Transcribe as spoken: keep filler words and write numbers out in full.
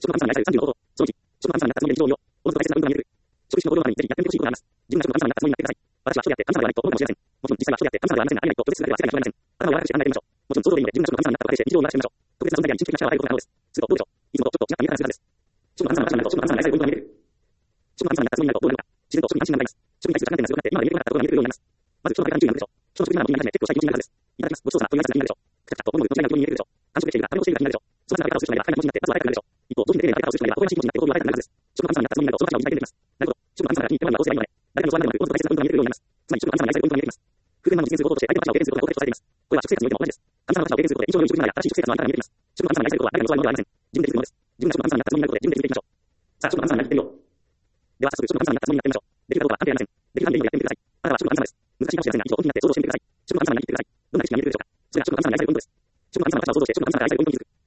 食の神様に愛されるさんじゅうの方法。そのいち、食の神様になったつもりで日常を見よう。おのずと大切な運動が見える。食事の行動の前にぜひやってみてほしいことがあります。自分が食の神様になったつもりになってください。私は一人であって神様ではないと思うかもしれません。もちろん実際は一人であって神様ではありませんが、ありないと拒絶するだけは世界に広まりません。頭を柔らかくして考えてみましょう。もちろん想像でいいので、自分が食の神様になったと仮定して日常を流してみましょう。特別な存在であり、神秘的な力を与えることが可能です。するとどうでしょう。いつもとちょっと違った見え方がするはずです。食の神様が神様になると食の神様に愛される運動が見える。食の神様になったつもりになるとどうなるのか。自然と食に関心が向かいます。食に対する着眼点が強くなって今まで見えてこなかったことが見えてくるようになります。まず人の体から順位が向くでしょう。人の食事ならものになり始め結構したい気持ちになるはずです。いただきます。ごちそうさまという挨拶が気になるでしょう。くたくたと思うの違いが気に見えるでしょう。完食できているが食べ残しているが気になるでしょう。その姿をする人がいれば快な気持ちになってまずは会いたくなるでしょう。一方、同時に丁寧な会話をする人がいれば微笑ましい気持ちになって心を開いたくなるはずです。食の神様になったつもりになるとその価値を理解できます。なるほど。食の神様が気に入ってもらうのはどうすればいいのね。誰かの相談でもなく、おのずと大切な運動が見えてくるようになります。つまり食の神様に愛される運動が見えてきます。空間などを実現することとして相手の価値を経験することが目的とされています。これは食生活においても同じです。神様の価値を経験することで日常の食事なり新しい食生活のあり方が見えてきます。食の神様に愛されることは誰かの教わるものではありません。自分でできるものです。自分が食の神様になったつもりになることで自分でできるべきでしょう。さあ、食の神様になってみよう。では早速食の神様になったつもりになってみましょう。できるかどうかは関係ありません。できる範囲でいいのでやってみてください。あなたは食の神様です。難しいかもしれませんが、以上、本気になって想像してみてください。食の神様になりきってください。どんな景色が見えてくるでしょうか。それが食の神様に愛される運動です。食の神様の価値を想像して食の神様が愛される運動に気づく。